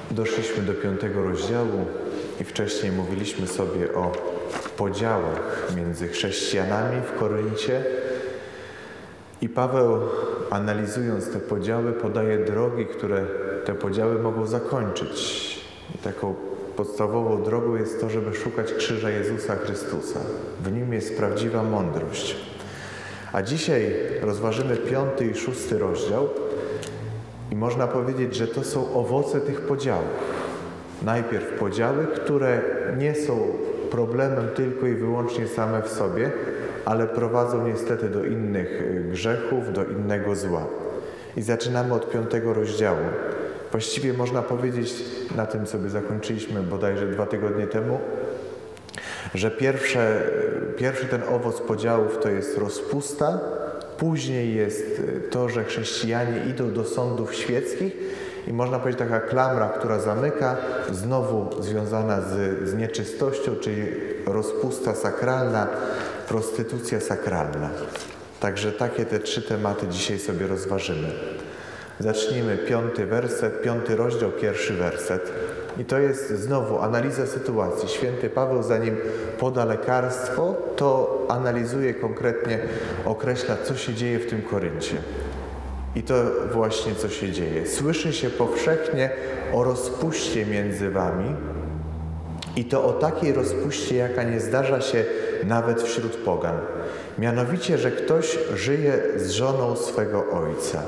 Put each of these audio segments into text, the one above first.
Doszliśmy do 5 rozdziału i wcześniej mówiliśmy sobie o podziałach między chrześcijanami w Koryncie i Paweł, analizując te podziały, podaje drogi, które te podziały mogą zakończyć. I taką podstawową drogą jest to, żeby szukać krzyża Jezusa Chrystusa. W Nim jest prawdziwa mądrość. A dzisiaj rozważymy 5 i 6 rozdział i można powiedzieć, że to są owoce tych podziałów. Najpierw podziały, które nie są problemem tylko i wyłącznie same w sobie, ale prowadzą niestety do innych grzechów, do innego zła. I zaczynamy od 5 rozdziału. Właściwie można powiedzieć, na tym sobie zakończyliśmy bodajże 2 tygodnie temu, że pierwszy ten owoc podziałów to jest rozpusta, później jest to, że chrześcijanie idą do sądów świeckich i można powiedzieć taka klamra, która zamyka, znowu związana z nieczystością, czyli rozpusta sakralna, prostytucja sakralna. Także takie te 3 tematy dzisiaj sobie rozważymy. Zacznijmy 5 rozdział, 1 werset. I to jest znowu analiza sytuacji. Święty Paweł, zanim poda lekarstwo, to analizuje konkretnie, określa, co się dzieje w tym Koryncie. I to właśnie, co się dzieje. Słyszy się powszechnie o rozpuście między wami i to o takiej rozpuście, jaka nie zdarza się nawet wśród pogan. Mianowicie, że ktoś żyje z żoną swego ojca.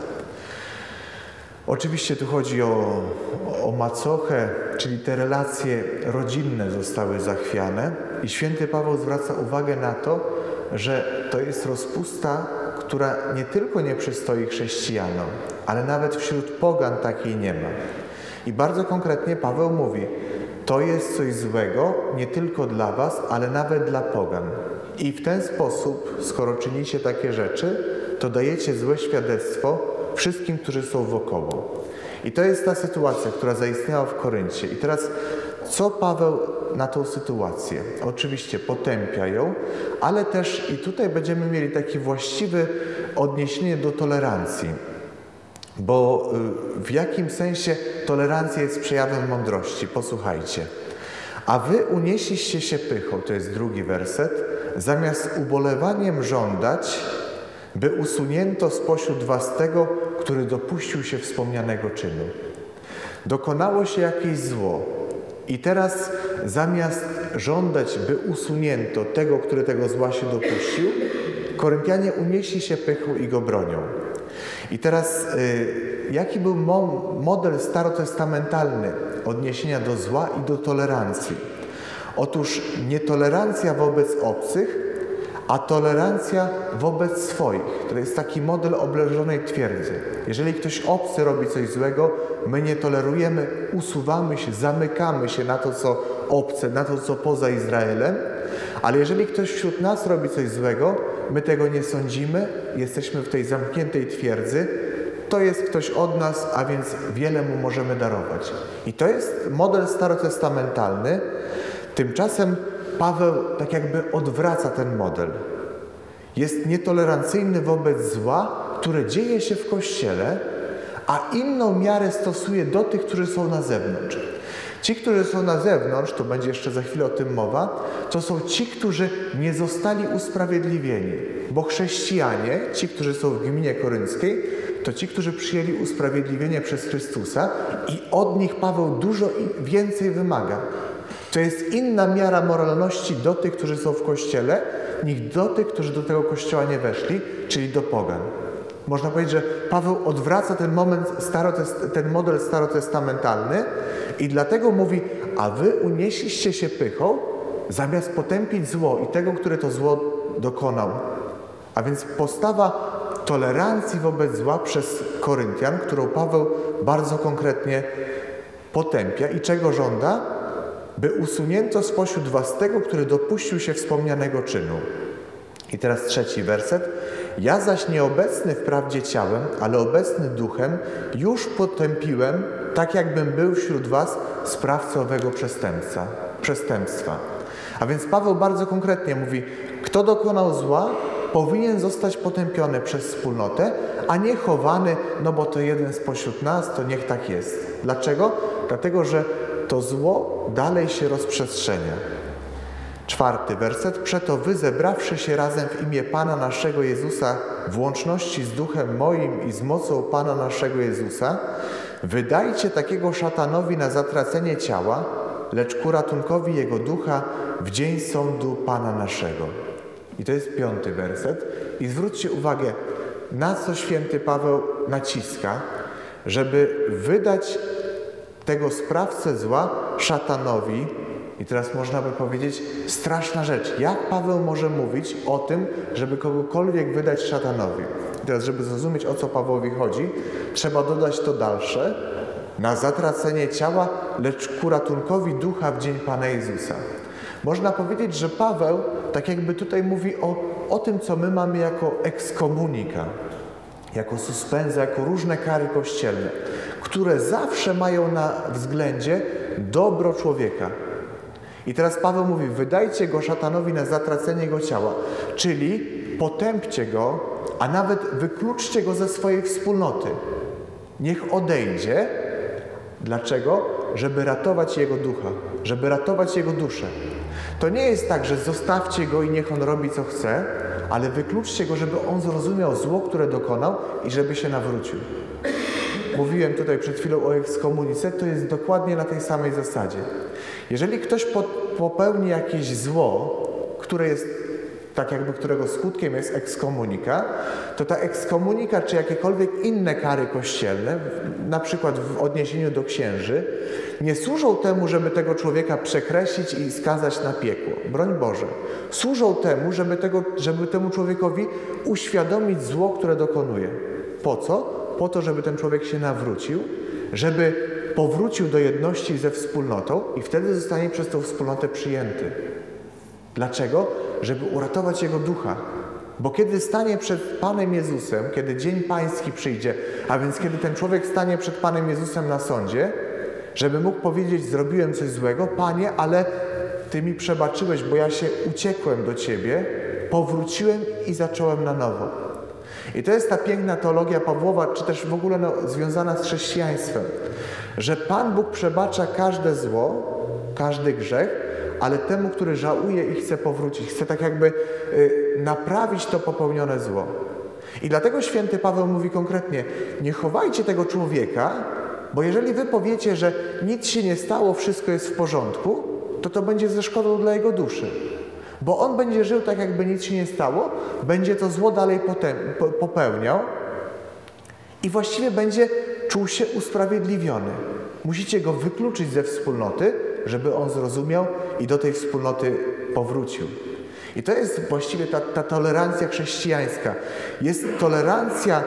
Oczywiście tu chodzi o macochę, czyli te relacje rodzinne zostały zachwiane i święty Paweł zwraca uwagę na to, że to jest rozpusta, która nie tylko nie przystoi chrześcijanom, ale nawet wśród pogan takiej nie ma. I bardzo konkretnie Paweł mówi, to jest coś złego nie tylko dla was, ale nawet dla pogan. I w ten sposób, skoro czynicie takie rzeczy, to dajecie złe świadectwo wszystkim, którzy są wokoło. I to jest ta sytuacja, która zaistniała w Koryncie. I teraz, co Paweł na tą sytuację? Oczywiście potępia ją, ale też i tutaj będziemy mieli takie właściwe odniesienie do tolerancji. Bo w jakim sensie tolerancja jest przejawem mądrości? Posłuchajcie. A wy unieśliście się pychą, to jest 2 werset, zamiast ubolewaniem żądać, by usunięto spośród was tego, który dopuścił się wspomnianego czynu. Dokonało się jakieś zło i teraz zamiast żądać, by usunięto tego, który tego zła się dopuścił, Koryntianie unieśli się pychą i go bronią. I teraz jaki był model starotestamentalny odniesienia do zła i do tolerancji? Otóż nietolerancja wobec obcych, a tolerancja wobec swoich. To jest taki model oblężonej twierdzy. Jeżeli ktoś obcy robi coś złego, my nie tolerujemy, usuwamy się, zamykamy się na to, co obce, na to, co poza Izraelem, ale jeżeli ktoś wśród nas robi coś złego, my tego nie sądzimy, jesteśmy w tej zamkniętej twierdzy, to jest ktoś od nas, a więc wiele mu możemy darować. I to jest model starotestamentalny. Tymczasem Paweł tak jakby odwraca ten model. Jest nietolerancyjny wobec zła, które dzieje się w Kościele, a inną miarę stosuje do tych, którzy są na zewnątrz. Ci, którzy są na zewnątrz, to będzie jeszcze za chwilę o tym mowa, to są ci, którzy nie zostali usprawiedliwieni. Bo chrześcijanie, ci, którzy są w gminie korynckiej, to ci, którzy przyjęli usprawiedliwienie przez Chrystusa i od nich Paweł dużo więcej wymaga. To jest inna miara moralności do tych, którzy są w Kościele, niż do tych, którzy do tego Kościoła nie weszli, czyli do pogan. Można powiedzieć, że Paweł odwraca ten model starotestamentalny i dlatego mówi, a wy unieśliście się pychą, zamiast potępić zło i tego, który to zło dokonał. A więc postawa tolerancji wobec zła przez Koryntian, którą Paweł bardzo konkretnie potępia i czego żąda? By usunięto spośród was tego, który dopuścił się wspomnianego czynu. I teraz 3 werset. Ja zaś nieobecny wprawdzie ciałem, ale obecny duchem, już potępiłem, tak jakbym był wśród was sprawcą owego przestępstwa. A więc Paweł bardzo konkretnie mówi, kto dokonał zła, powinien zostać potępiony przez wspólnotę, a nie chowany, no bo to jeden spośród nas, to niech tak jest. Dlaczego? Dlatego, że to zło dalej się rozprzestrzenia. 4 werset. Przeto wy, zebrawszy się razem w imię Pana naszego Jezusa, w łączności z duchem moim i z mocą Pana naszego Jezusa, wydajcie takiego szatanowi na zatracenie ciała, lecz ku ratunkowi jego ducha w dzień sądu Pana naszego. I to jest 5 werset. I zwróćcie uwagę, na co święty Paweł naciska, żeby wydać tego sprawcę zła szatanowi. I teraz można by powiedzieć, straszna rzecz. Jak Paweł może mówić o tym, żeby kogokolwiek wydać szatanowi? I teraz, żeby zrozumieć, o co Pawłowi chodzi, trzeba dodać to dalsze. Na zatracenie ciała, lecz ku ratunkowi ducha w dzień Pana Jezusa. Można powiedzieć, że Paweł tak jakby tutaj mówi o tym, co my mamy jako ekskomunika, jako suspenza, jako różne kary kościelne, które zawsze mają na względzie dobro człowieka. I teraz Paweł mówi, wydajcie go szatanowi na zatracenie jego ciała, czyli potępcie go, a nawet wykluczcie go ze swojej wspólnoty. Niech odejdzie. Dlaczego? Żeby ratować jego ducha, żeby ratować jego duszę. To nie jest tak, że zostawcie go i niech on robi co chce, ale wykluczcie go, żeby on zrozumiał zło, które dokonał i żeby się nawrócił. Mówiłem tutaj przed chwilą o ekskomunice, to jest dokładnie na tej samej zasadzie. Jeżeli ktoś popełni jakieś zło, które jest tak jakby którego skutkiem jest ekskomunika, to ta ekskomunika czy jakiekolwiek inne kary kościelne, na przykład w odniesieniu do księży, nie służą temu, żeby tego człowieka przekreślić i skazać na piekło. Broń Boże. Służą temu, żeby temu człowiekowi uświadomić zło, które dokonuje. Po co? Po to, żeby ten człowiek się nawrócił, żeby powrócił do jedności ze wspólnotą i wtedy zostanie przez tą wspólnotę przyjęty. Dlaczego? Żeby uratować jego ducha. Bo kiedy stanie przed Panem Jezusem, kiedy Dzień Pański przyjdzie, a więc kiedy ten człowiek stanie przed Panem Jezusem na sądzie, żeby mógł powiedzieć, zrobiłem coś złego, Panie, ale Ty mi przebaczyłeś, bo ja się uciekłem do Ciebie, powróciłem i zacząłem na nowo. I to jest ta piękna teologia Pawłowa, czy też w ogóle związana z chrześcijaństwem, że Pan Bóg przebacza każde zło, każdy grzech, ale temu, który żałuje i chce powrócić, chce tak jakby naprawić to popełnione zło. I dlatego święty Paweł mówi konkretnie, nie chowajcie tego człowieka, bo jeżeli wy powiecie, że nic się nie stało, wszystko jest w porządku, to będzie ze szkodą dla jego duszy. Bo on będzie żył tak, jakby nic się nie stało, będzie to zło dalej popełniał i właściwie będzie czuł się usprawiedliwiony. Musicie go wykluczyć ze wspólnoty, żeby on zrozumiał i do tej wspólnoty powrócił. I to jest właściwie ta tolerancja chrześcijańska. Jest tolerancja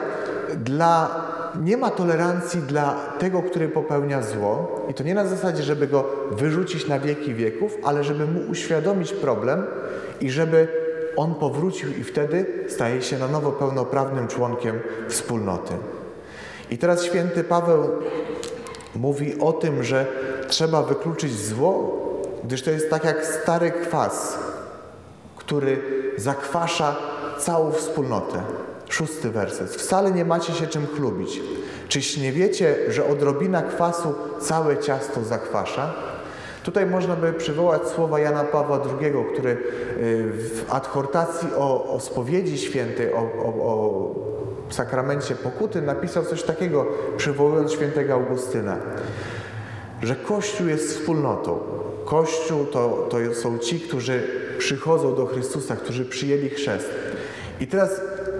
nie ma tolerancji dla tego, który popełnia zło. I to nie na zasadzie, żeby go wyrzucić na wieki wieków, ale żeby mu uświadomić problem i żeby on powrócił i wtedy staje się na nowo pełnoprawnym członkiem wspólnoty. I teraz święty Paweł mówi o tym, że trzeba wykluczyć zło, gdyż to jest tak jak stary kwas, który zakwasza całą wspólnotę. 6 werset. Wcale nie macie się czym chlubić. Czyś nie wiecie, że odrobina kwasu całe ciasto zakwasza? Tutaj można by przywołać słowa Jana Pawła II, który w adhortacji o spowiedzi świętej, o sakramencie pokuty napisał coś takiego, przywołując świętego Augustyna, że Kościół jest wspólnotą. Kościół to są ci, którzy przychodzą do Chrystusa, którzy przyjęli chrzest. I teraz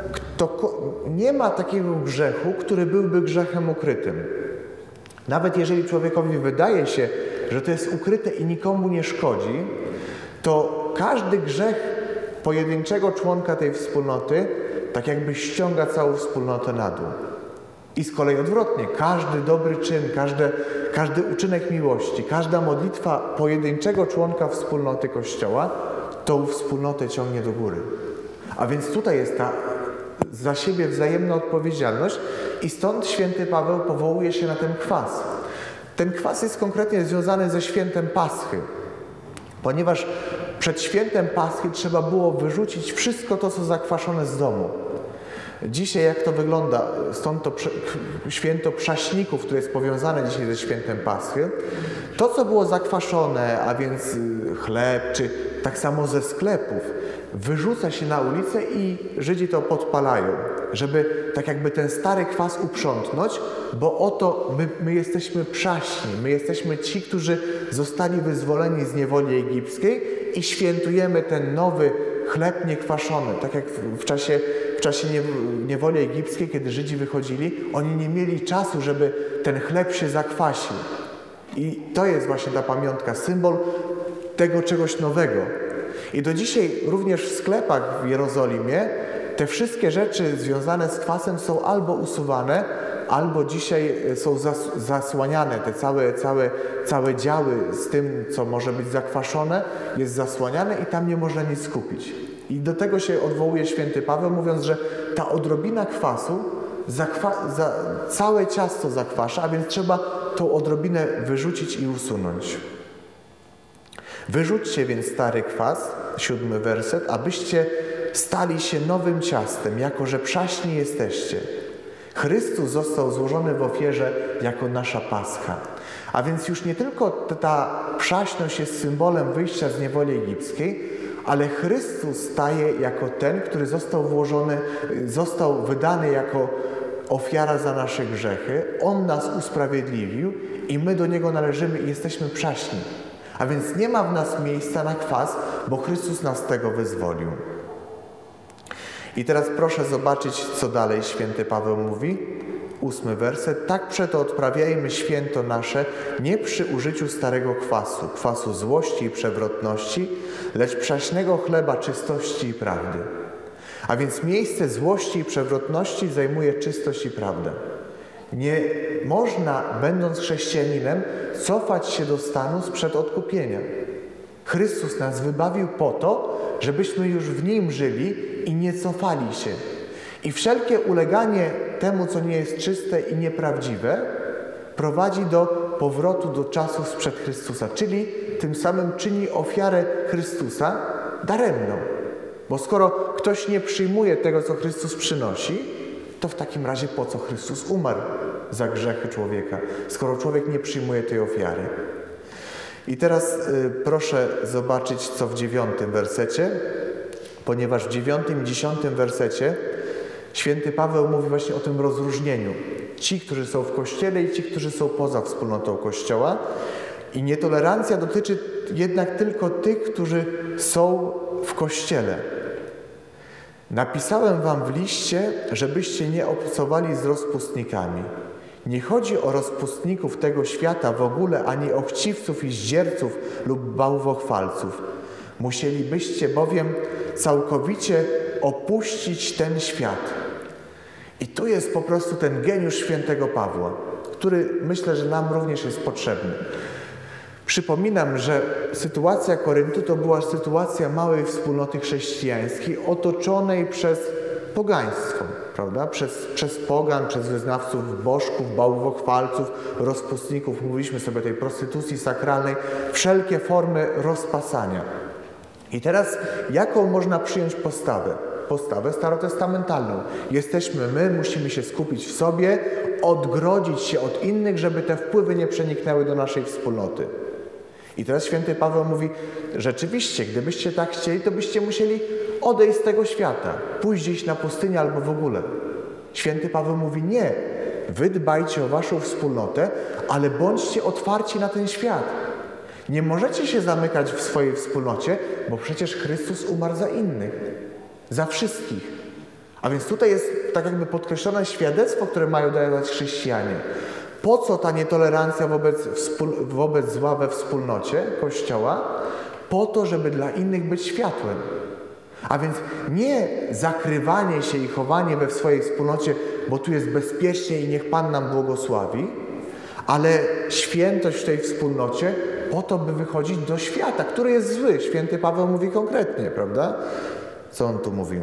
nie ma takiego grzechu, który byłby grzechem ukrytym. Nawet jeżeli człowiekowi wydaje się, że to jest ukryte i nikomu nie szkodzi, to każdy grzech pojedynczego członka tej wspólnoty tak jakby ściąga całą wspólnotę na dół. I z kolei odwrotnie, każdy dobry czyn, każdy uczynek miłości, każda modlitwa pojedynczego członka wspólnoty Kościoła tą wspólnotę ciągnie do góry. A więc tutaj jest ta za siebie wzajemna odpowiedzialność i stąd święty Paweł powołuje się na ten kwas. Ten kwas jest konkretnie związany ze świętem Paschy, ponieważ przed świętem Paschy trzeba było wyrzucić wszystko to, co zakwaszone z domu. Dzisiaj jak to wygląda? Stąd to święto Przaśników, które jest powiązane dzisiaj ze świętem Paschy. To, co było zakwaszone, a więc chleb, czy tak samo ze sklepów, wyrzuca się na ulicę i Żydzi to podpalają, żeby tak jakby ten stary kwas uprzątnąć, bo oto my jesteśmy przaśni, my jesteśmy ci, którzy zostali wyzwoleni z niewoli egipskiej i świętujemy ten nowy chleb niekwaszony. Tak jak w czasie niewoli egipskiej, kiedy Żydzi wychodzili, oni nie mieli czasu, żeby ten chleb się zakwasił. I to jest właśnie ta pamiątka, symbol tego czegoś nowego. I do dzisiaj również w sklepach w Jerozolimie te wszystkie rzeczy związane z kwasem są albo usuwane, albo dzisiaj są zasłaniane. Te całe działy z tym, co może być zakwaszone, jest zasłaniane i tam nie można nic kupić. I do tego się odwołuje święty Paweł, mówiąc, że ta odrobina kwasu całe ciasto zakwasza, a więc trzeba tą odrobinę wyrzucić i usunąć. Wyrzućcie więc stary kwas, 7 werset, abyście stali się nowym ciastem, jako że przaśni jesteście. Chrystus został złożony w ofierze jako nasza Pascha. A więc już nie tylko ta przaśność jest symbolem wyjścia z niewoli egipskiej, ale Chrystus staje jako ten, który został wydany jako ofiara za nasze grzechy. On nas usprawiedliwił i my do Niego należymy i jesteśmy przaśni. A więc nie ma w nas miejsca na kwas, bo Chrystus nas z tego wyzwolił. I teraz proszę zobaczyć, co dalej święty Paweł mówi. 8 werset. Tak przeto odprawiajmy święto nasze nie przy użyciu starego kwasu złości i przewrotności, lecz przaśnego chleba czystości i prawdy. A więc miejsce złości i przewrotności zajmuje czystość i prawdę. Nie można, będąc chrześcijaninem, cofać się do stanu sprzed odkupienia. Chrystus nas wybawił po to, żebyśmy już w Nim żyli i nie cofali się. I wszelkie uleganie temu, co nie jest czyste i nieprawdziwe, prowadzi do powrotu do czasów sprzed Chrystusa, czyli tym samym czyni ofiarę Chrystusa daremną. Bo skoro ktoś nie przyjmuje tego, co Chrystus przynosi, to w takim razie po co Chrystus umarł za grzechy człowieka, skoro człowiek nie przyjmuje tej ofiary? I teraz proszę zobaczyć, co w 9 wersecie, ponieważ w 9 i 10 wersecie święty Paweł mówi właśnie o tym rozróżnieniu. Ci, którzy są w Kościele i ci, którzy są poza wspólnotą Kościoła. I nietolerancja dotyczy jednak tylko tych, którzy są w Kościele. Napisałem wam w liście, żebyście nie obcowali z rozpustnikami. Nie chodzi o rozpustników tego świata w ogóle, ani o chciwców i zdzierców lub bałwochwalców. Musielibyście bowiem całkowicie opuścić ten świat. I tu jest po prostu ten geniusz świętego Pawła, który myślę, że nam również jest potrzebny. Przypominam, że sytuacja Koryntu to była sytuacja małej wspólnoty chrześcijańskiej otoczonej przez pogaństwo, prawda? Przez pogan, przez wyznawców bożków, bałwochwalców, rozpustników, mówiliśmy sobie o tej prostytucji sakralnej, wszelkie formy rozpasania. I teraz jaką można przyjąć postawę? Postawę starotestamentalną. Jesteśmy my, musimy się skupić w sobie, odgrodzić się od innych, żeby te wpływy nie przeniknęły do naszej wspólnoty. I teraz święty Paweł mówi, rzeczywiście, gdybyście tak chcieli, to byście musieli odejść z tego świata, pójść gdzieś na pustynię albo w ogóle. Święty Paweł mówi, nie, wy dbajcie o waszą wspólnotę, ale bądźcie otwarci na ten świat. Nie możecie się zamykać w swojej wspólnocie, bo przecież Chrystus umarł za innych, za wszystkich. A więc tutaj jest tak jakby podkreślone świadectwo, które mają dawać chrześcijanie. Po co ta nietolerancja wobec zła we wspólnocie Kościoła? Po to, żeby dla innych być światłem. A więc nie zakrywanie się i chowanie we swojej wspólnocie, bo tu jest bezpiecznie i niech Pan nam błogosławi, ale świętość w tej wspólnocie po to, by wychodzić do świata, który jest zły. Święty Paweł mówi konkretnie, prawda? Co on tu mówi?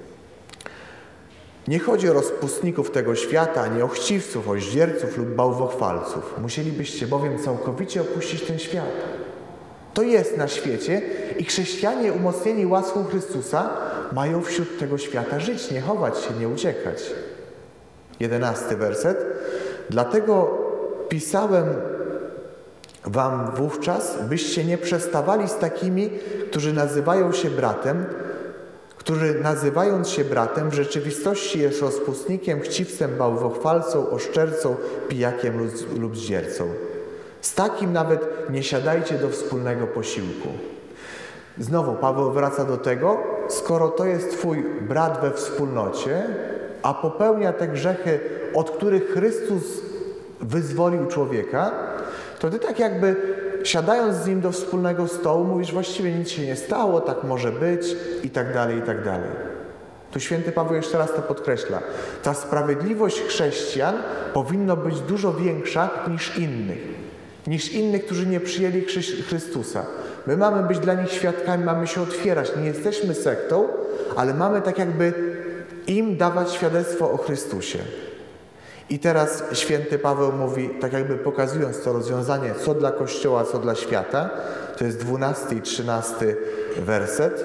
Nie chodzi o rozpustników tego świata, ani o chciwców, oździerców lub bałwochwalców. Musielibyście bowiem całkowicie opuścić ten świat. To jest na świecie i chrześcijanie umocnieni łaską Chrystusa mają wśród tego świata żyć, nie chować się, nie uciekać. 11 werset. Dlatego pisałem wam wówczas, byście nie przestawali z takimi, którzy nazywają się bratem, który nazywając się bratem w rzeczywistości jest rozpustnikiem, chciwcem, bałwochwalcą, oszczercą, pijakiem lub zdziercą. Z takim nawet nie siadajcie do wspólnego posiłku. Znowu Paweł wraca do tego, skoro to jest twój brat we wspólnocie, a popełnia te grzechy, od których Chrystus wyzwolił człowieka, to ty tak jakby siadając z nim do wspólnego stołu mówisz, właściwie nic się nie stało, tak może być i tak dalej, i tak dalej. Tu święty Paweł jeszcze raz to podkreśla. Ta sprawiedliwość chrześcijan powinna być dużo większa niż innych, którzy nie przyjęli Chrystusa. My mamy być dla nich świadkami, mamy się otwierać. Nie jesteśmy sektą, ale mamy tak jakby im dawać świadectwo o Chrystusie. I teraz święty Paweł mówi, tak jakby pokazując to rozwiązanie, co dla Kościoła, co dla świata, to jest 12 i 13 werset.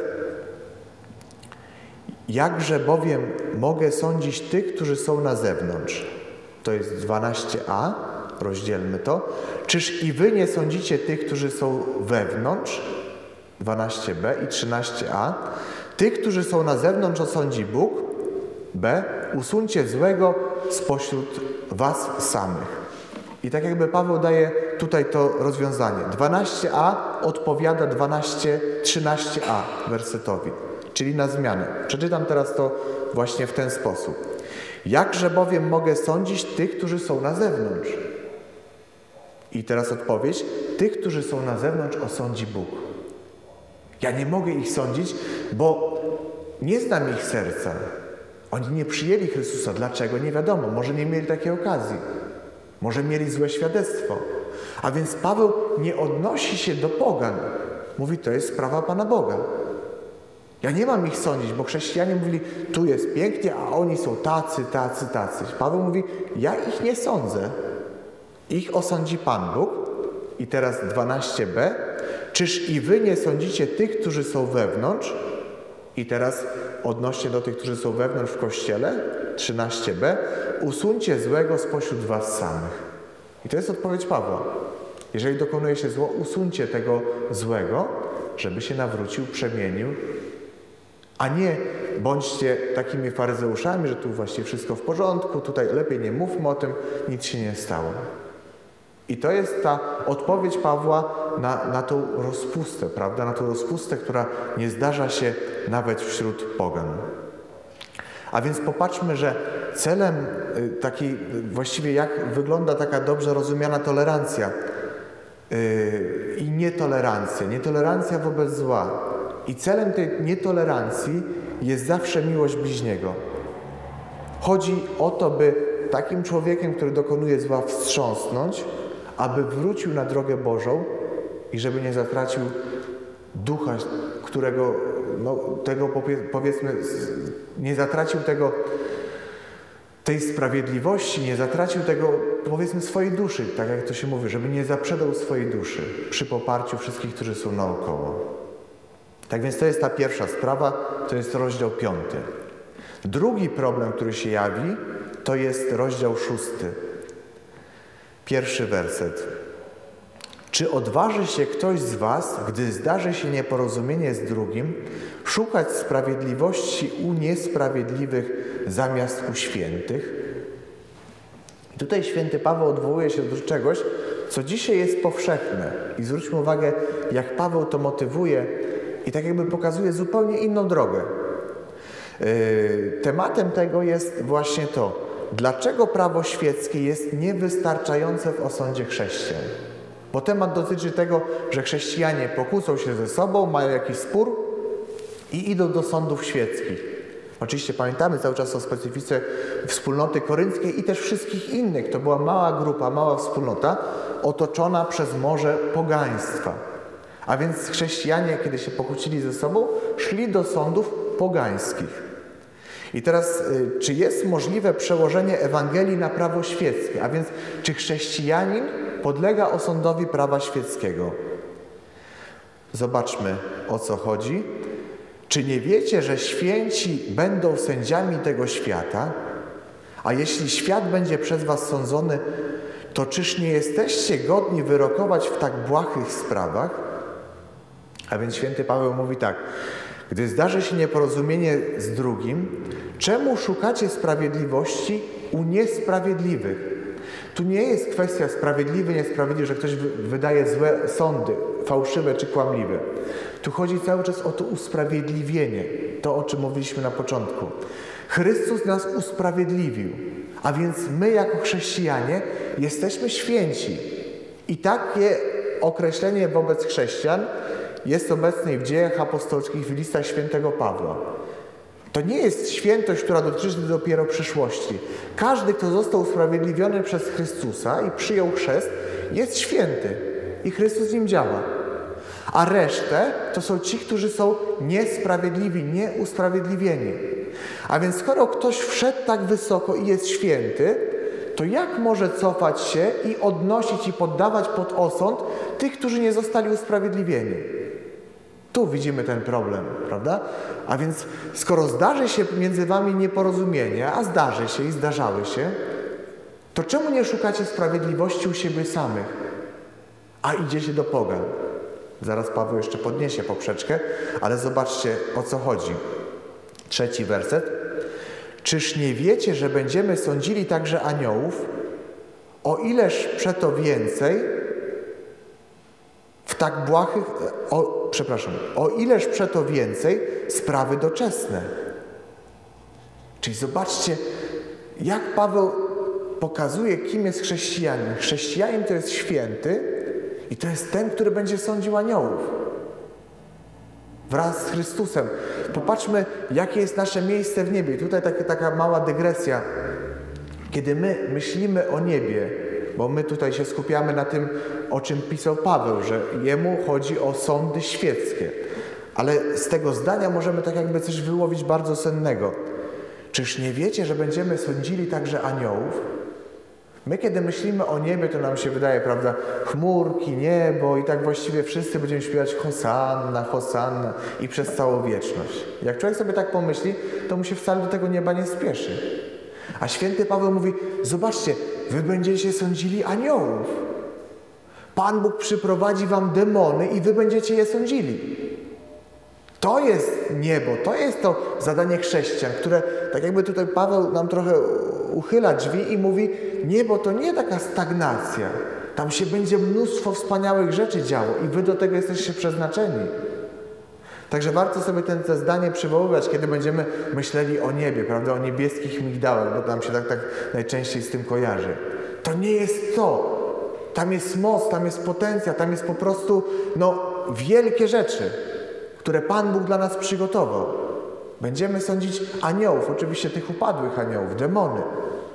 Jakże bowiem mogę sądzić tych, którzy są na zewnątrz? To jest 12a, rozdzielmy to. Czyż i wy nie sądzicie tych, którzy są wewnątrz? 12b i 13a. Tych, którzy są na zewnątrz, osądzi Bóg. B. Usuńcie złego spośród was samych. I tak jakby Paweł daje tutaj to rozwiązanie. 12a odpowiada 13a wersetowi, czyli na zmianę. Przeczytam teraz to właśnie w ten sposób. Jakże bowiem mogę sądzić tych, którzy są na zewnątrz? I teraz odpowiedź. Tych, którzy są na zewnątrz, osądzi Bóg. Ja nie mogę ich sądzić, bo nie znam ich serca. Oni nie przyjęli Chrystusa. Dlaczego? Nie wiadomo. Może nie mieli takiej okazji. Może mieli złe świadectwo. A więc Paweł nie odnosi się do pogan. Mówi, to jest sprawa Pana Boga. Ja nie mam ich sądzić, bo chrześcijanie mówili, tu jest pięknie, a oni są tacy. Paweł mówi, ja ich nie sądzę. Ich osądzi Pan Bóg. I teraz 12b. Czyż i wy nie sądzicie tych, którzy są wewnątrz? I teraz odnośnie do tych, którzy są wewnątrz w Kościele, 13b, usuńcie złego spośród was samych. I to jest odpowiedź Pawła. Jeżeli dokonuje się zło, usuńcie tego złego, żeby się nawrócił, przemienił, a nie bądźcie takimi faryzeuszami, że tu właściwie wszystko w porządku, tutaj lepiej nie mówmy o tym, nic się nie stało. I to jest ta odpowiedź Pawła na tą rozpustę, prawda? Na tą rozpustę, która nie zdarza się nawet wśród pogan. A więc popatrzmy, że celem takiej, właściwie jak wygląda taka dobrze rozumiana tolerancja i nietolerancja wobec zła. I celem tej nietolerancji jest zawsze miłość bliźniego. Chodzi o to, by takim człowiekiem, który dokonuje zła, wstrząsnąć, aby wrócił na drogę Bożą i żeby nie zatracił ducha, którego, nie zatracił tej sprawiedliwości, nie zatracił tego, swojej duszy, tak jak to się mówi, żeby nie zaprzedał swojej duszy przy poparciu wszystkich, którzy są naokoło. Tak więc to jest ta pierwsza sprawa, to jest rozdział 5. Drugi problem, który się jawi, to jest rozdział 6. Pierwszy werset. Czy odważy się ktoś z was, gdy zdarzy się nieporozumienie z drugim, szukać sprawiedliwości u niesprawiedliwych zamiast u świętych? I tutaj święty Paweł odwołuje się do czegoś, co dzisiaj jest powszechne. I zwróćmy uwagę, jak Paweł to motywuje i tak jakby pokazuje zupełnie inną drogę. Tematem tego jest właśnie to, dlaczego prawo świeckie jest niewystarczające w osądzie chrześcijan. Bo temat dotyczy tego, że chrześcijanie pokłócą się ze sobą, mają jakiś spór i idą do sądów świeckich. Oczywiście pamiętamy cały czas o specyfice wspólnoty korynckiej i też wszystkich innych. To była mała grupa, mała wspólnota otoczona przez morze pogaństwa. A więc chrześcijanie, kiedy się pokłócili ze sobą, szli do sądów pogańskich. I teraz, czy jest możliwe przełożenie Ewangelii na prawo świeckie? A więc, czy chrześcijanin podlega osądowi prawa świeckiego? Zobaczmy, o co chodzi. Czy nie wiecie, że święci będą sędziami tego świata? A jeśli świat będzie przez was sądzony, to czyż nie jesteście godni wyrokować w tak błahych sprawach? A więc święty Paweł mówi tak: gdy zdarzy się nieporozumienie z drugim, czemu szukacie sprawiedliwości u niesprawiedliwych? Tu nie jest kwestia sprawiedliwy, niesprawiedliwy, że ktoś wydaje złe sądy, fałszywe czy kłamliwe. Tu chodzi cały czas o to usprawiedliwienie, to o czym mówiliśmy na początku. Chrystus nas usprawiedliwił, a więc my jako chrześcijanie jesteśmy święci. I takie określenie wobec chrześcijan jest obecne w Dziejach Apostolskich, w listach świętego Pawła. To nie jest świętość, która dotyczy dopiero przyszłości. Każdy, kto został usprawiedliwiony przez Chrystusa i przyjął chrzest, jest święty i Chrystus w nim działa. A resztę to są ci, którzy są niesprawiedliwi, nieusprawiedliwieni. A więc skoro ktoś wszedł tak wysoko i jest święty, to jak może cofać się i odnosić i poddawać pod osąd tych, którzy nie zostali usprawiedliwieni? Tu widzimy ten problem, prawda? A więc skoro zdarzy się między wami nieporozumienie, a zdarzy się i zdarzały się, to czemu nie szukacie sprawiedliwości u siebie samych, a idziecie do pogan? Zaraz Paweł jeszcze podniesie poprzeczkę, ale zobaczcie, o co chodzi. 3 werset. Czyż nie wiecie, że będziemy sądzili także aniołów? O ileż przeto więcej w tak błahych... O ileż przeto więcej sprawy doczesne. Czyli zobaczcie, jak Paweł pokazuje, kim jest chrześcijanin. Chrześcijanin to jest święty i to jest ten, który będzie sądził aniołów. Wraz z Chrystusem. Popatrzmy, jakie jest nasze miejsce w niebie. Tutaj taka mała dygresja. Kiedy my myślimy o niebie, bo my tutaj się skupiamy na tym, o czym pisał Paweł, że jemu chodzi o sądy świeckie. Ale z tego zdania możemy tak jakby coś wyłowić bardzo cennego. Czyż nie wiecie, że będziemy sądzili także aniołów? My, kiedy myślimy o niebie, to nam się wydaje, prawda, chmurki, niebo i tak właściwie wszyscy będziemy śpiewać Hosanna, Hosanna i przez całą wieczność. Jak człowiek sobie tak pomyśli, to mu się wcale do tego nieba nie spieszy. A święty Paweł mówi, zobaczcie, wy będziecie sądzili aniołów. Pan Bóg przyprowadzi wam demony i wy będziecie je sądzili. To jest niebo, to jest to zadanie chrześcijan, które tak jakby tutaj Paweł nam trochę uchyla drzwi i mówi, niebo to nie taka stagnacja. Tam się będzie mnóstwo wspaniałych rzeczy działo i wy do tego jesteście przeznaczeni. Także warto sobie te zdanie przywoływać, kiedy będziemy myśleli o niebie, prawda, o niebieskich migdałach, bo nam się tak najczęściej z tym kojarzy. To nie jest to. Tam jest moc, tam jest potencja, tam jest po prostu wielkie rzeczy, które Pan Bóg dla nas przygotował. Będziemy sądzić aniołów, oczywiście tych upadłych aniołów, demony.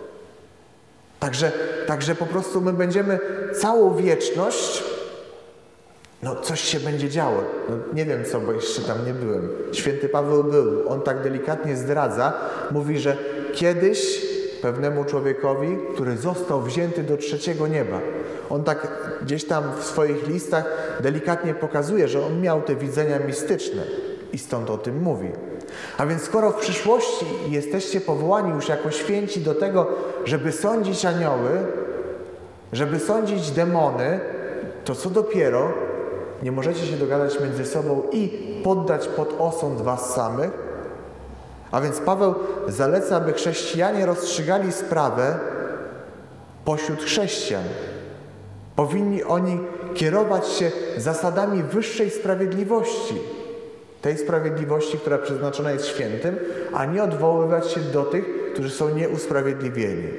Także po prostu my będziemy całą wieczność, coś się będzie działo. Nie wiem co, bo jeszcze tam nie byłem. Święty Paweł był. On tak delikatnie zdradza, mówi, że kiedyś pewnemu człowiekowi, który został wzięty do 3. nieba. On tak gdzieś tam w swoich listach delikatnie pokazuje, że on miał te widzenia mistyczne i stąd o tym mówi. A więc skoro w przyszłości jesteście powołani już jako święci do tego, żeby sądzić anioły, żeby sądzić demony, to co dopiero nie możecie się dogadać między sobą i poddać pod osąd was samych? A więc Paweł zaleca, aby chrześcijanie rozstrzygali sprawę pośród chrześcijan. Powinni oni kierować się zasadami wyższej sprawiedliwości, tej sprawiedliwości, która przeznaczona jest świętym, a nie odwoływać się do tych, którzy są nieusprawiedliwieni.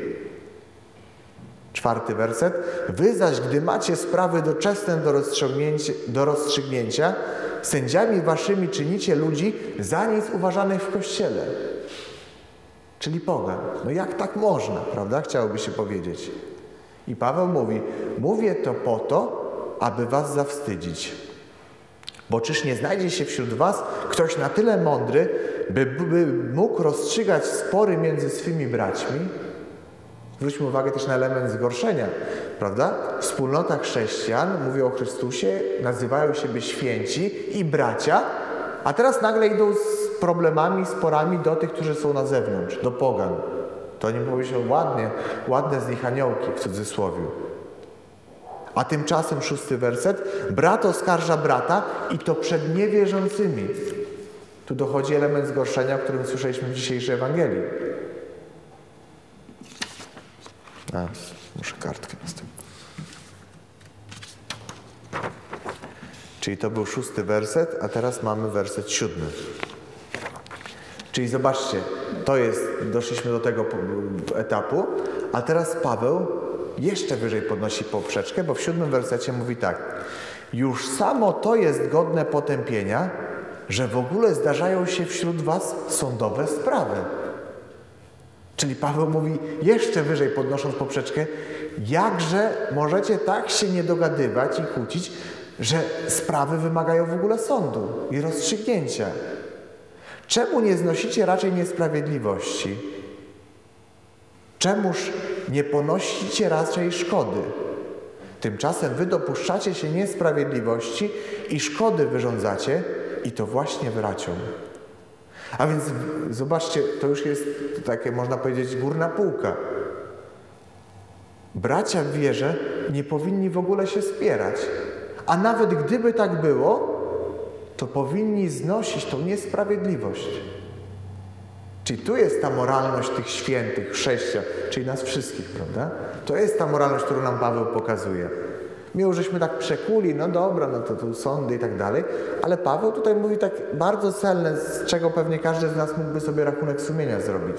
4 werset. Wy zaś, gdy macie sprawy doczesne do rozstrzygnięcia, sędziami waszymi czynicie ludzi za nic uważanych w Kościele. Czyli pogan. Jak tak można, prawda? Chciałoby się powiedzieć. I Paweł mówi, mówię to po to, aby was zawstydzić. Bo czyż nie znajdzie się wśród was ktoś na tyle mądry, by mógł rozstrzygać spory między swymi braćmi? Zwróćmy uwagę też na element zgorszenia, prawda? Wspólnota chrześcijan, mówię o Chrystusie, nazywają siebie święci i bracia, A teraz nagle idą z problemami, sporami do tych, którzy są na zewnątrz, do pogan. To oni pomyślą, ładne z nich aniołki, w cudzysłowie. A tymczasem 6 werset, brat oskarża brata i to przed niewierzącymi. Tu dochodzi element zgorszenia, o którym słyszeliśmy w dzisiejszej Ewangelii. Muszę kartkę następną. Czyli to był 6 werset, a teraz mamy werset 7. Czyli zobaczcie, doszliśmy do tego etapu, a teraz Paweł jeszcze wyżej podnosi poprzeczkę, bo w 7 wersecie mówi tak. Już samo to jest godne potępienia, że w ogóle zdarzają się wśród was sądowe sprawy. Czyli Paweł mówi, jeszcze wyżej podnosząc poprzeczkę, jakże możecie tak się nie dogadywać i kłócić, że sprawy wymagają w ogóle sądu i rozstrzygnięcia. Czemu nie znosicie raczej niesprawiedliwości? Czemuż nie ponosicie raczej szkody? Tymczasem wy dopuszczacie się niesprawiedliwości i szkody wyrządzacie i to właśnie braciom. A więc zobaczcie, to już jest takie, można powiedzieć, górna półka. Bracia w wierze nie powinni w ogóle się spierać. A nawet gdyby tak było, to powinni znosić tą niesprawiedliwość. Czyli tu jest ta moralność tych świętych, chrześcijan, czyli nas wszystkich, prawda? To jest ta moralność, którą nam Paweł pokazuje. My już żeśmy tak przekuli, no dobra, no to tu sądy i tak dalej, ale Paweł tutaj mówi tak bardzo celne, z czego pewnie każdy z nas mógłby sobie rachunek sumienia zrobić.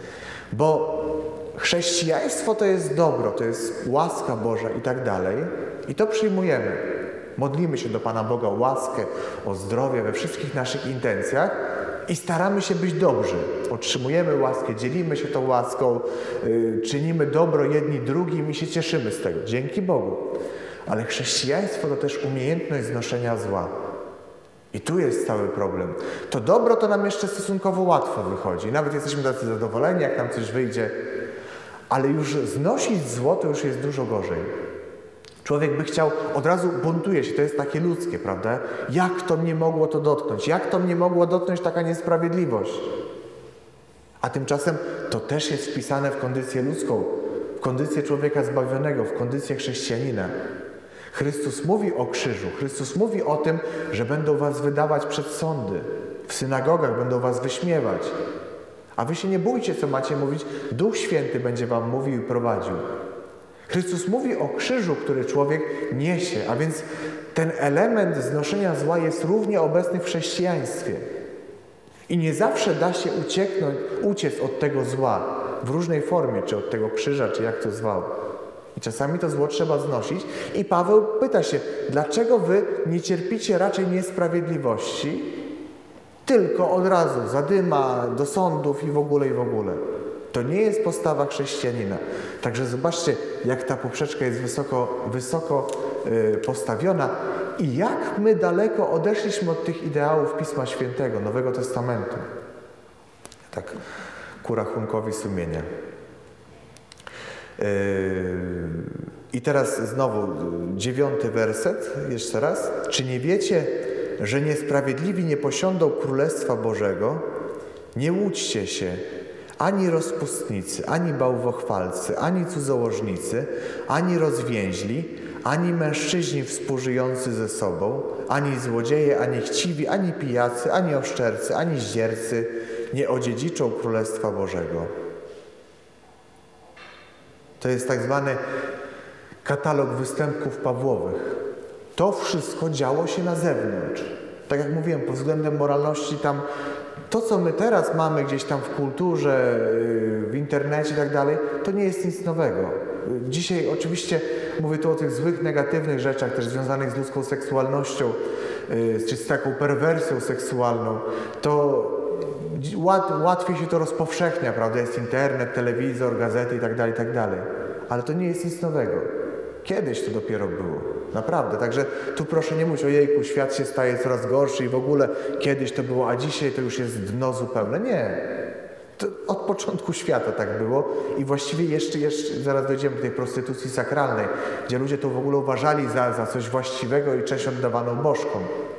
Bo chrześcijaństwo to jest dobro, to jest łaska Boża i tak dalej i to przyjmujemy. Modlimy się do Pana Boga o łaskę, o zdrowie we wszystkich naszych intencjach i staramy się być dobrzy. Otrzymujemy łaskę, dzielimy się tą łaską, czynimy dobro jedni drugim i się cieszymy z tego. Dzięki Bogu. Ale chrześcijaństwo to też umiejętność znoszenia zła. I tu jest cały problem. To dobro to nam jeszcze stosunkowo łatwo wychodzi. Nawet jesteśmy tacy zadowoleni, jak nam coś wyjdzie. Ale już znosić zło to już jest dużo gorzej. Człowiek by chciał, od razu buntuje się, to jest takie ludzkie, prawda? Jak to mnie mogło to dotknąć? Jak to mnie mogło dotknąć taka niesprawiedliwość? A tymczasem to też jest wpisane w kondycję ludzką, w kondycję człowieka zbawionego, w kondycję chrześcijanina. Chrystus mówi o krzyżu, Chrystus mówi o tym, że będą was wydawać przed sądy, w synagogach będą was wyśmiewać. A wy się nie bójcie, co macie mówić, Duch Święty będzie wam mówił i prowadził. Chrystus mówi o krzyżu, który człowiek niesie, a więc ten element znoszenia zła jest równie obecny w chrześcijaństwie. I nie zawsze da się uciec od tego zła w różnej formie, czy od tego krzyża, czy jak to zwał. I czasami to zło trzeba znosić. I Paweł pyta się, dlaczego wy nie cierpicie raczej niesprawiedliwości, tylko od razu zadyma do sądów i w ogóle, i w ogóle. To nie jest postawa chrześcijanina. Także zobaczcie, jak ta poprzeczka jest wysoko postawiona i jak my daleko odeszliśmy od tych ideałów Pisma Świętego, Nowego Testamentu. Tak ku rachunkowi sumienia. I teraz znowu 9 werset, jeszcze raz. Czy nie wiecie, że niesprawiedliwi nie posiądą Królestwa Bożego? Nie łudźcie się, ani rozpustnicy, ani bałwochwalcy, ani cudzołożnicy, ani rozwięźli, ani mężczyźni współżyjący ze sobą, ani złodzieje, ani chciwi, ani pijacy, ani oszczercy, ani zdziercy nie odziedziczą Królestwa Bożego. To jest tak zwany katalog występków Pawłowych. To wszystko działo się na zewnątrz. Tak jak mówiłem, pod względem moralności tam to, co my teraz mamy gdzieś tam w kulturze, w internecie i tak dalej, to nie jest nic nowego. Dzisiaj oczywiście mówię tu o tych złych, negatywnych rzeczach też związanych z ludzką seksualnością, czy z taką perwersją seksualną. To łatwiej się to rozpowszechnia, prawda? Jest internet, telewizor, gazety i tak dalej. Ale to nie jest nic nowego. Kiedyś to dopiero było. Naprawdę. Także tu proszę nie mówić, ojejku, świat się staje coraz gorszy i w ogóle kiedyś to było, a dzisiaj to już jest dno zupełne. Nie. To od początku świata tak było i właściwie jeszcze zaraz dojdziemy do tej prostytucji sakralnej, gdzie ludzie to w ogóle uważali za coś właściwego i cześć oddawaną bożkom.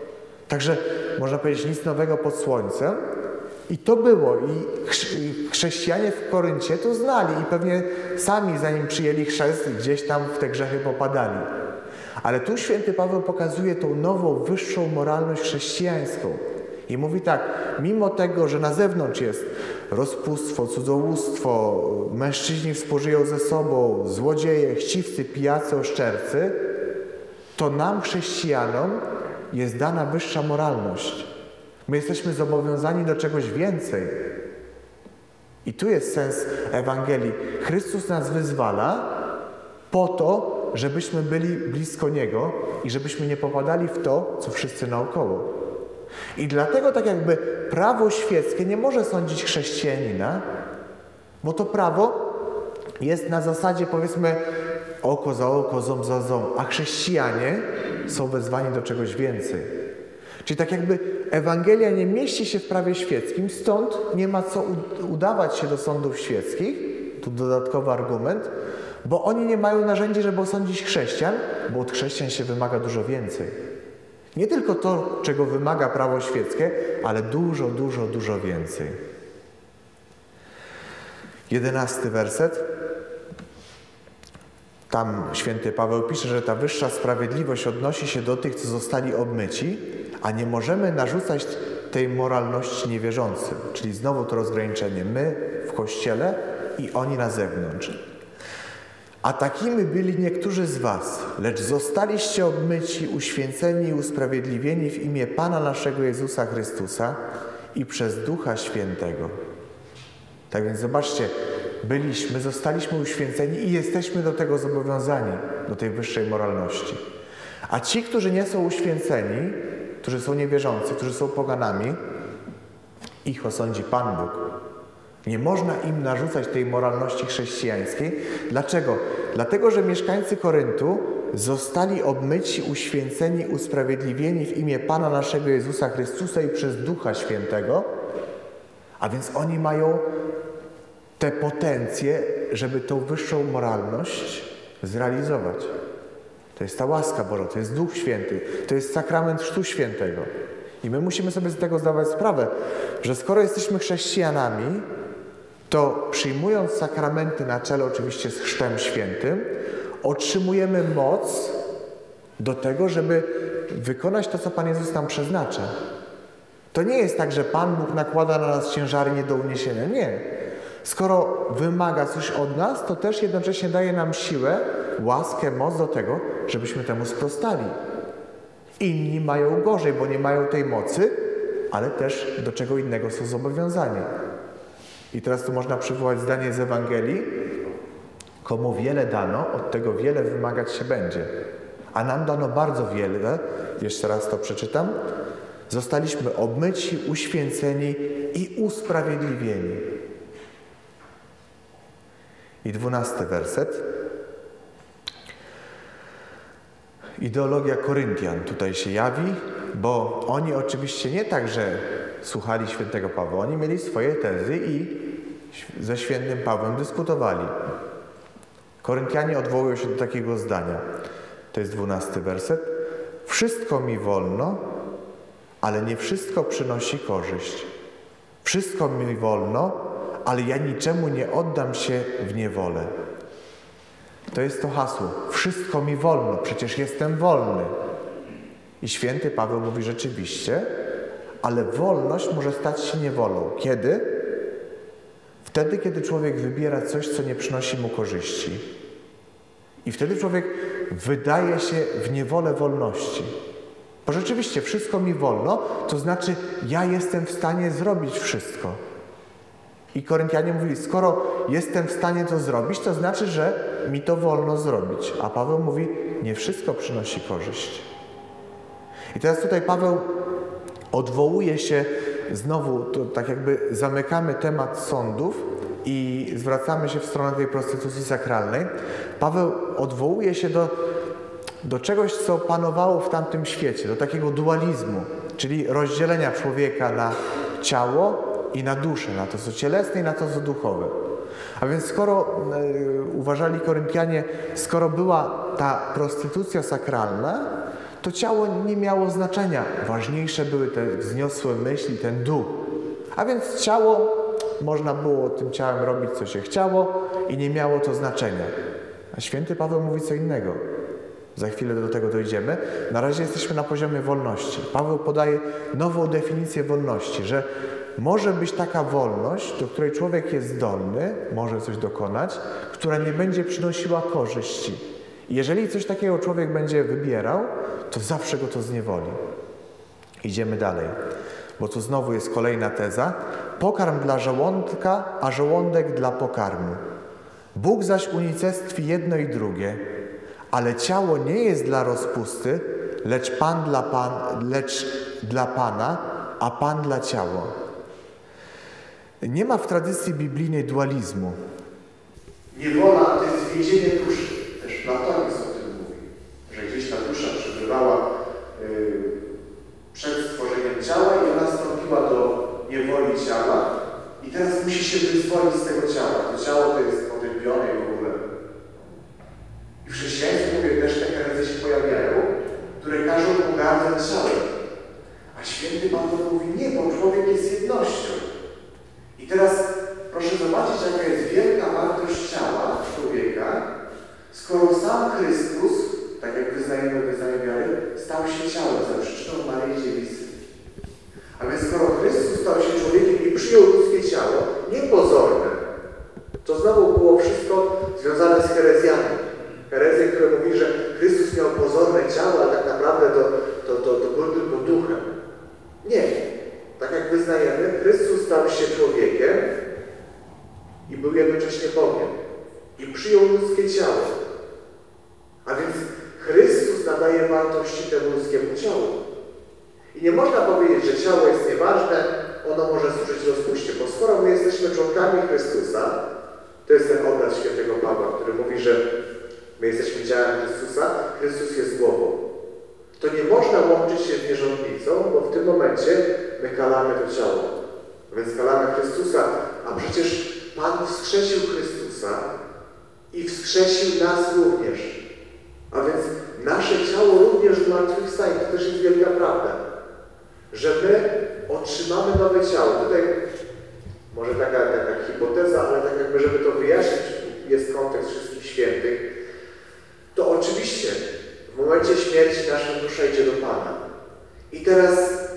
Także można powiedzieć nic nowego pod słońcem. I to było. I chrześcijanie w Koryncie to znali i pewnie sami, zanim przyjęli chrzest, gdzieś tam w te grzechy popadali. Ale tu święty Paweł pokazuje tą nową, wyższą moralność chrześcijańską. I mówi tak, mimo tego, że na zewnątrz jest rozpustwo, cudzołóstwo, mężczyźni współżyją ze sobą, złodzieje, chciwcy, pijacy, oszczercy, to nam, chrześcijanom, jest dana wyższa moralność. My jesteśmy zobowiązani do czegoś więcej. I tu jest sens Ewangelii. Chrystus nas wyzwala po to, żebyśmy byli blisko Niego i żebyśmy nie popadali w to, co wszyscy naokoło. I dlatego tak jakby prawo świeckie nie może sądzić chrześcijanina, bo to prawo jest na zasadzie, powiedzmy, oko za oko, ząb za ząb, a chrześcijanie są wezwani do czegoś więcej. Czyli tak jakby Ewangelia nie mieści się w prawie świeckim, stąd nie ma co udawać się do sądów świeckich, tu dodatkowy argument, bo oni nie mają narzędzi, żeby osądzić chrześcijan, bo od chrześcijan się wymaga dużo więcej. Nie tylko to, czego wymaga prawo świeckie, ale dużo, dużo, dużo więcej. 11 werset. Tam święty Paweł pisze, że ta wyższa sprawiedliwość odnosi się do tych, co zostali obmyci, a nie możemy narzucać tej moralności niewierzącym. Czyli znowu to rozgraniczenie. My w Kościele i oni na zewnątrz. A takimi byli niektórzy z was, lecz zostaliście obmyci, uświęceni i usprawiedliwieni w imię Pana naszego Jezusa Chrystusa i przez Ducha Świętego. Tak więc zobaczcie, zostaliśmy uświęceni i jesteśmy do tego zobowiązani, do tej wyższej moralności. A ci, którzy nie są uświęceni, którzy są niewierzący, którzy są poganami, ich osądzi Pan Bóg. Nie można im narzucać tej moralności chrześcijańskiej. Dlaczego? Dlatego, że mieszkańcy Koryntu zostali obmyci, uświęceni, usprawiedliwieni w imię Pana naszego Jezusa Chrystusa i przez Ducha Świętego, a więc oni mają te potencje, żeby tą wyższą moralność zrealizować. To jest ta łaska Boża, to jest Duch Święty, to jest sakrament Chrztu Świętego. I my musimy sobie z tego zdawać sprawę, że skoro jesteśmy chrześcijanami, to przyjmując sakramenty na czele oczywiście z Chrztem Świętym, otrzymujemy moc do tego, żeby wykonać to, co Pan Jezus nam przeznacza. To nie jest tak, że Pan Bóg nakłada na nas ciężary nie do uniesienia. Nie. Skoro wymaga coś od nas, to też jednocześnie daje nam siłę, łaskę, moc do tego, żebyśmy temu sprostali. Inni mają gorzej, bo nie mają tej mocy, ale też do czego innego są zobowiązani. I teraz tu można przywołać zdanie z Ewangelii. Komu wiele dano, od tego wiele wymagać się będzie. A nam dano bardzo wiele, jeszcze raz to przeczytam. Zostaliśmy obmyci, uświęceni i usprawiedliwieni. I 12 werset. Ideologia Koryntian tutaj się jawi, bo oni oczywiście nie tak, że słuchali świętego Pawła. Oni mieli swoje tezy i ze świętym Pawłem dyskutowali. Koryntianie odwołują się do takiego zdania. To jest 12 werset. Wszystko mi wolno, ale nie wszystko przynosi korzyść. Wszystko mi wolno, ale ja niczemu nie oddam się w niewolę. To jest to hasło. Wszystko mi wolno, przecież jestem wolny. I święty Paweł mówi rzeczywiście, ale wolność może stać się niewolą. Kiedy? Wtedy, kiedy człowiek wybiera coś, co nie przynosi mu korzyści. I wtedy człowiek wydaje się w niewolę wolności. Bo rzeczywiście wszystko mi wolno, to znaczy ja jestem w stanie zrobić wszystko. I Koryntianie mówili, skoro jestem w stanie to zrobić, to znaczy, że mi to wolno zrobić. A Paweł mówi, nie wszystko przynosi korzyść. I teraz tutaj Paweł odwołuje się znowu, to tak jakby zamykamy temat sądów i zwracamy się w stronę tej prostytucji sakralnej. Paweł odwołuje się do czegoś, co panowało w tamtym świecie, do takiego dualizmu, czyli rozdzielenia człowieka na ciało i na duszę, na to, co cielesne i na to, co duchowe. A więc skoro uważali Koryntianie, skoro była ta prostytucja sakralna, to ciało nie miało znaczenia. Ważniejsze były te wzniosłe myśli, ten duch. A więc ciało, można było tym ciałem robić, co się chciało i nie miało to znaczenia. A święty Paweł mówi co innego. Za chwilę do tego dojdziemy. Na razie jesteśmy na poziomie wolności. Paweł podaje nową definicję wolności, że może być taka wolność, do której człowiek jest zdolny, może coś dokonać, która nie będzie przynosiła korzyści. I jeżeli coś takiego człowiek będzie wybierał, to zawsze go to zniewoli. Idziemy dalej, bo tu znowu jest kolejna teza. Pokarm dla żołądka, a żołądek dla pokarmu. Bóg zaś unicestwi jedno i drugie, ale ciało nie jest dla rozpusty, lecz dla Pana, a Pan dla ciała. Nie ma w tradycji biblijnej dualizmu. Niewola to jest więzienie duszy. Też Platonizm o tym mówi, że gdzieś ta dusza przebywała przed stworzeniem ciała i ona wstąpiła do niewoli ciała i teraz musi się wyzwolić z tego ciała. To ciało to jest potępione i w ogóle. I w chrześcijaństwie, mówię, też te herezy się pojawiają, które każą pogardzać ciałem. A święty Paweł mówi, nie, bo człowiek jest jednością. I teraz proszę zobaczyć, jaka jest wielka wartość ciała człowieka, skoro sam Chrystus, tak jak wyznajemy wiary, stał się ciałem za przyczyną Maryi Dziewicy. A więc skoro Chrystus stał się człowiekiem i przyjął ludzkie ciało, niepozorne, to znowu było wszystko związane z herezjami. Herezje, które mówi, że Chrystus miał pozorne ciało, a tak naprawdę to był tylko duchem. Nie. Tak jak wyznajemy, Chrystus stał się człowiekiem i był jednocześnie Bogiem. I przyjął ludzkie ciało. A więc Chrystus nadaje wartości temu ludzkiemu ciału. I nie można powiedzieć, że ciało jest nieważne, ono może służyć rozpuście, bo skoro my jesteśmy członkami Chrystusa, to jest ten obraz świętego Pawła, który mówi, że my jesteśmy ciałem Chrystusa, Chrystus jest głową. To nie można łączyć się z nierządnicą, bo w tym momencie my kalamy to ciało. A więc kalamy Chrystusa, a przecież Pan wskrzesił Chrystusa i wskrzesił nas również. A więc nasze ciało również zmartwychwstanie. To też jest wielka prawda. Że my otrzymamy nowe ciało. Tutaj może taka hipoteza, ale tak jakby, żeby to wyjaśnić, jest kontekst wszystkich świętych, to oczywiście w momencie śmierci nasza dusza idzie do Pana. I teraz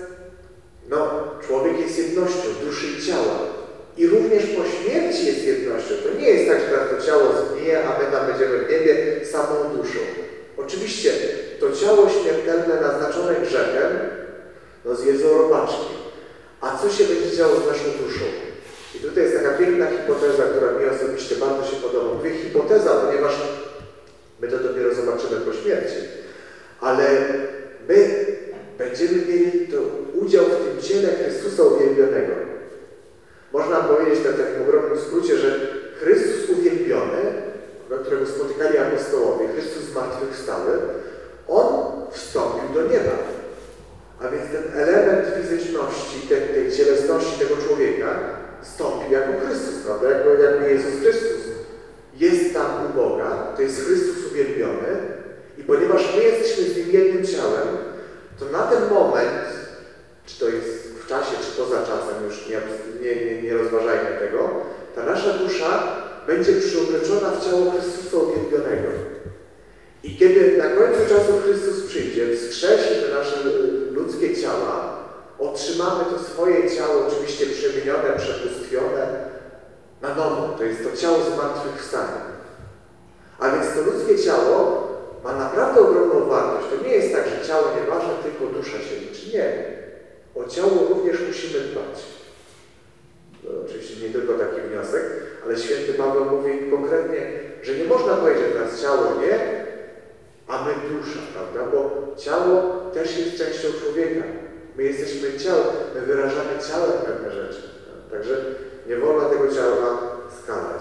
człowiek jest jednością duszy i ciała. I również po śmierci jest jednością. To nie jest tak, że teraz to ciało zgnije, a my tam będziemy w niebie samą duszą. Oczywiście to ciało śmiertelne naznaczone grzechem zjedzą robaczki. A co się będzie działo z naszą duszą? I tutaj jest taka piękna hipoteza, która mi osobiście bardzo się podoba. Mówię hipoteza, ponieważ my to dopiero zobaczymy po śmierci. Ale my będziemy mieli to udział w tym ciele Chrystusa uwielbionego. Można powiedzieć w takim ogromnym skrócie, że Chrystus uwielbiony, którego spotykali apostołowie, Chrystus zmartwychwstały, On wstąpił do nieba. A więc ten element fizyczności, tej cielesności tego człowieka wstąpił jako Chrystus, prawda? Jako Jezus Chrystus. Jest tam u Boga, to jest Chrystus uwielbiony i ponieważ my jesteśmy z Nim jednym ciałem, to na ten moment, czy to jest w czasie, czy poza czasem, już nie rozważajmy tego, ta nasza dusza będzie przyobleczona w ciało Chrystusa uwielbionego. I kiedy na końcu czasu Chrystus przyjdzie, wskrzesi te nasze ludzkie ciała, otrzymamy to swoje ciało, oczywiście przemienione, przebóstwione, na nowo. To jest to ciało zmartwychwstania. A więc to ludzkie ciało ma naprawdę ogromną wartość. To nie jest tak, że ciało nieważne, tylko dusza się liczy. Nie. O ciało również musimy dbać. No, oczywiście nie tylko taki wniosek, ale święty Paweł mówi konkretnie, że nie można powiedzieć, że teraz ciało nie, a my dusza, prawda? Bo ciało też jest częścią człowieka. My jesteśmy ciałem, my wyrażamy ciałem pewne rzeczy. Także nie wolno tego ciała skalać.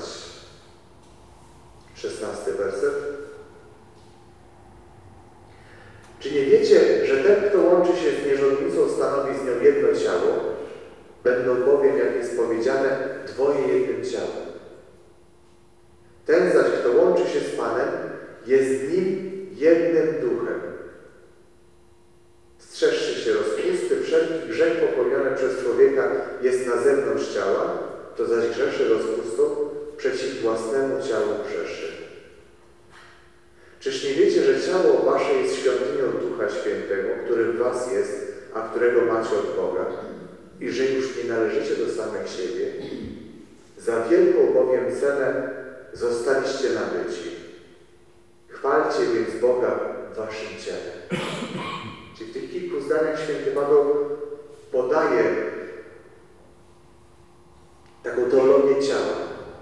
16 werset. Czy nie wiecie, że ten, kto łączy się z nierządnicą, stanowi z nią jedno ciało? Będą bowiem, jak jest powiedziane, dwoje jednym ciałem. Ten zaś, kto łączy się z Panem, jest z Nim jednym duchem. wszelki grzech popełniony przez człowieka jest na zewnątrz ciała, to zaś grzeszy rozpustą przeciw własnemu ciału grzeszy. Czyż nie wiecie, że ciało wasze jest świątynią Ducha Świętego, który w was jest, a którego macie od Boga, i że już nie należycie do samych siebie? Za wielką bowiem cenę zostaliście nabyci. Chwalcie więc Boga w waszym ciele. Czyli w tych kilku zdaniach święty Paweł podaje taką teologię ciała.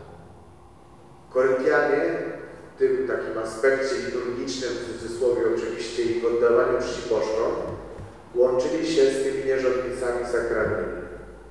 Koryntianie w tym takim aspekcie liturgicznym, w cudzysłowie oczywiście, i w oddawaniu czci bożkom, łączyli się z tymi nierządnicami sakralnymi.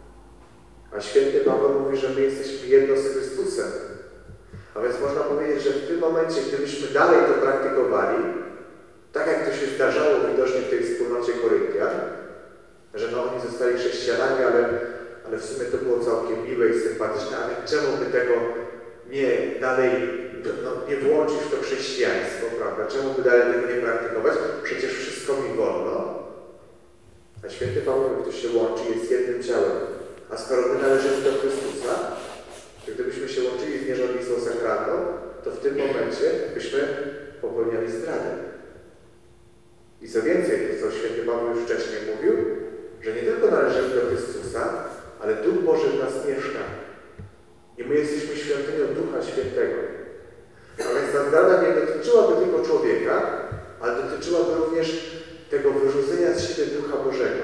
A święty Paweł mówi, że my jesteśmy jedno z Chrystusem. A więc można powiedzieć, że w tym momencie, gdybyśmy dalej to praktykowali, tak jak to się zdarzało widocznie w tej wspólnocie Koryntian, że oni zostali chrześcijanami, ale w sumie to było całkiem miłe i sympatyczne, ale czemu by tego nie dalej, nie włączyć w to chrześcijaństwo, prawda? Czemu by dalej tego nie praktykować? Przecież wszystko mi wolno. A święty Paweł, kto się łączy, jest jednym ciałem. A skoro my należymy do Chrystusa, to gdybyśmy się łączyli z nierządnicą sakralną, to w tym momencie byśmy popełniali zdradę. I co więcej, to co święty Paweł już wcześniej mówił, że nie tylko należymy do Chrystusa, ale Duch Boży w nas mieszka. I my jesteśmy świątynią Ducha Świętego. A więc ta zdrada nie dotyczyłaby tylko człowieka, ale dotyczyłaby również tego wyrzucenia z siebie Ducha Bożego.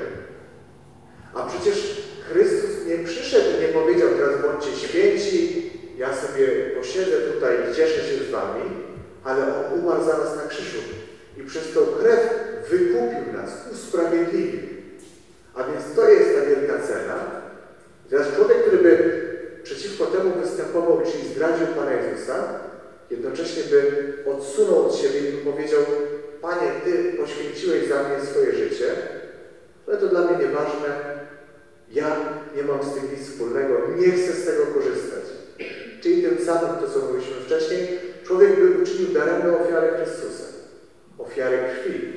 A przecież Chrystus nie przyszedł i nie powiedział: teraz bądźcie święci, ja sobie posiedzę tutaj i cieszę się z wami, ale On umarł za nas na krzyżu i przez tą krew wykupił nas, usprawiedliwił. A więc to jest ta wielka cena. Teraz człowiek, który by przeciwko temu występował, czyli zdradził Pana Jezusa, jednocześnie by odsunął od siebie i by powiedział: Panie, Ty poświęciłeś za mnie swoje życie, ale to dla mnie nieważne, ja nie mam z tym nic wspólnego, nie chcę z tego korzystać. Czyli tym samym, to co mówiliśmy wcześniej, człowiek by uczynił daremną ofiarę Chrystusa, ofiarę krwi.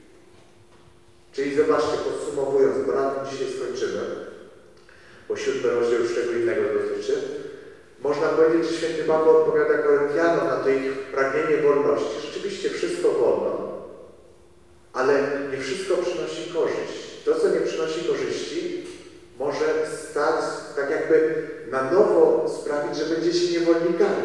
Czyli zobaczcie, podsumowując, bo na tym dzisiaj skończymy, bo 7 rozdział już czego innego dotyczy, można powiedzieć, że święty Paweł odpowiada Koryntianom na to ich pragnienie wolności. Rzeczywiście wszystko wolno, ale nie wszystko przynosi korzyść. To, co nie przynosi korzyści, może stać, tak jakby na nowo sprawić, że będziecie niewolnikami.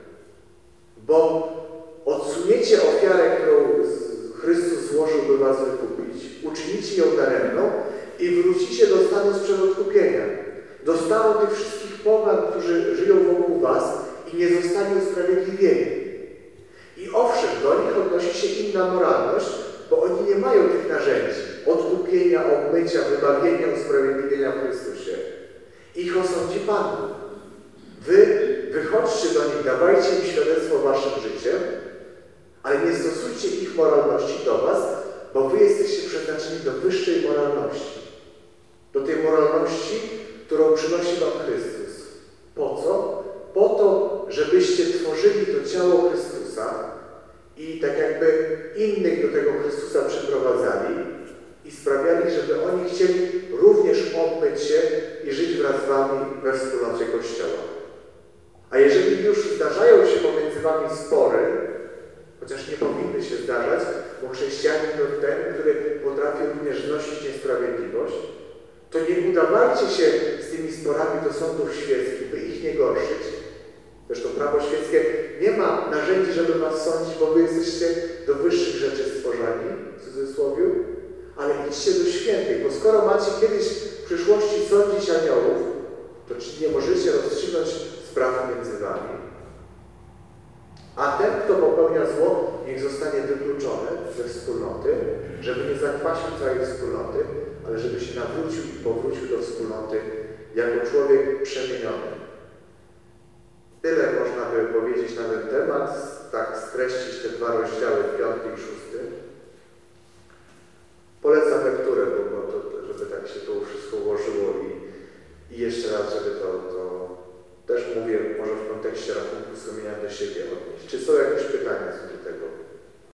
Bo odsuniecie ofiarę, którą Chrystus złożył, by was wykupić, uczynicie ją daremną i wrócicie do stanu sprzed odkupienia. Do stanu tych wszystkich pogan, którzy żyją wokół was i nie zostali usprawiedliwieni. I owszem, do nich odnosi się inna moralność, bo oni nie mają tych narzędzi odkupienia, obmycia, wybawienia, usprawiedliwienia w Chrystusie. Ich osądzi Pan Bóg. Wy wychodźcie do nich, dawajcie im świadectwo waszym życiem, ale nie stosujcie ich moralności do was, bo wy jesteście przeznaczeni do wyższej moralności. Do tej moralności, którą przynosi wam Chrystus. Po co? Po to, żebyście tworzyli to ciało Chrystusa i tak jakby innych do tego Chrystusa przyprowadzali i sprawiali, żeby oni chcieli również obmyć się i żyć wraz z wami we wspólnocie Kościoła. A jeżeli już zdarzają się pomiędzy wami spory, chociaż nie powinny się zdarzać, bo chrześcijanin to ten, który potrafi również znosić niesprawiedliwość, to nie udawajcie się z tymi sporami do sądów świeckich, by ich nie gorszyć. Zresztą prawo świeckie nie ma narzędzi, żeby was sądzić, bo wy jesteście do wyższych rzeczy stworzeni, w cudzysłowie, ale idźcie do świętych, bo skoro macie kiedyś w przyszłości sądzić aniołów, to czy nie możecie rozstrzygnąć spraw między wami? A ten, kto popełnia zło, niech zostanie wykluczony ze wspólnoty, żeby nie zakwasił całej wspólnoty, ale żeby się nawrócił i powrócił do wspólnoty jako człowiek przemieniony. Tyle można by powiedzieć na ten temat, tak streścić te 2 rozdziały, 5 i 6.